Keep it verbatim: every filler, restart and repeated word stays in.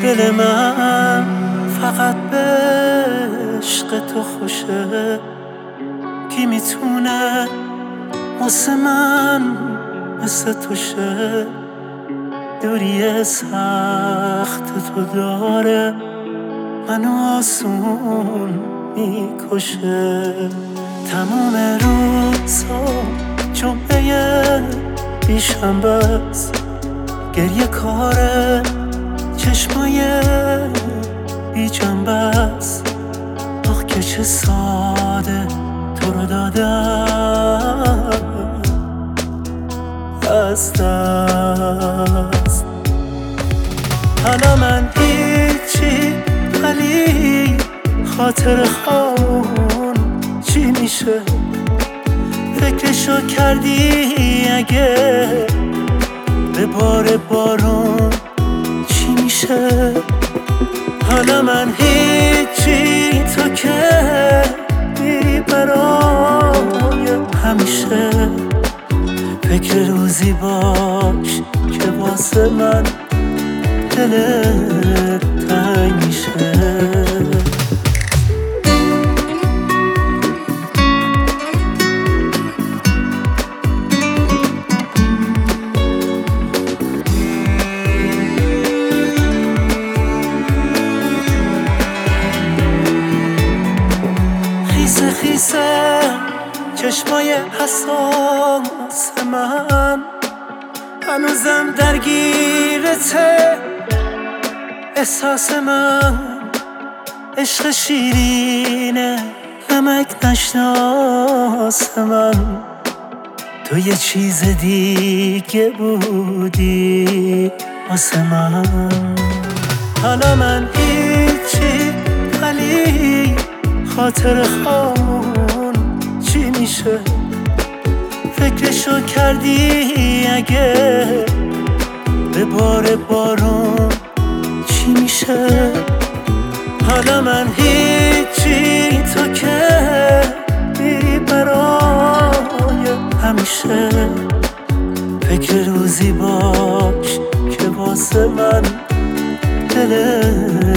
دل من فقط به عشق تو خوشه. کی میتونه واسه من مثل تو شه؟ دوری سخت تو داره منو آسون میکشه. تموم روزا جمعه بیشنبه است، گریه کاره چشمای بی جنبه است. آخ که چه ساده تو رو دادم از دست. حالا من هیچی ولی خاطر خون چی میشه؟ فکرشو کردی اگه به بار بارون چی میشه؟ حالا من هیچی تو که میری برای همیشه. فکر روزی باش که واسه من دلت تنگ میشه. خیسه خیسه چشمای حساس من هنوزم درگیرته. احساس من عشق شیرینه نمک نشناس من. تو یه چیز دیگه بودی واسه من. حالا من هیچی ولی خاطر خون چی میشه؟ فکرشو کردی اگه به بار بارون چی میشه؟ حالا من هیچی تو که میری برای همیشه. فکر روزی باش که واسه من دلت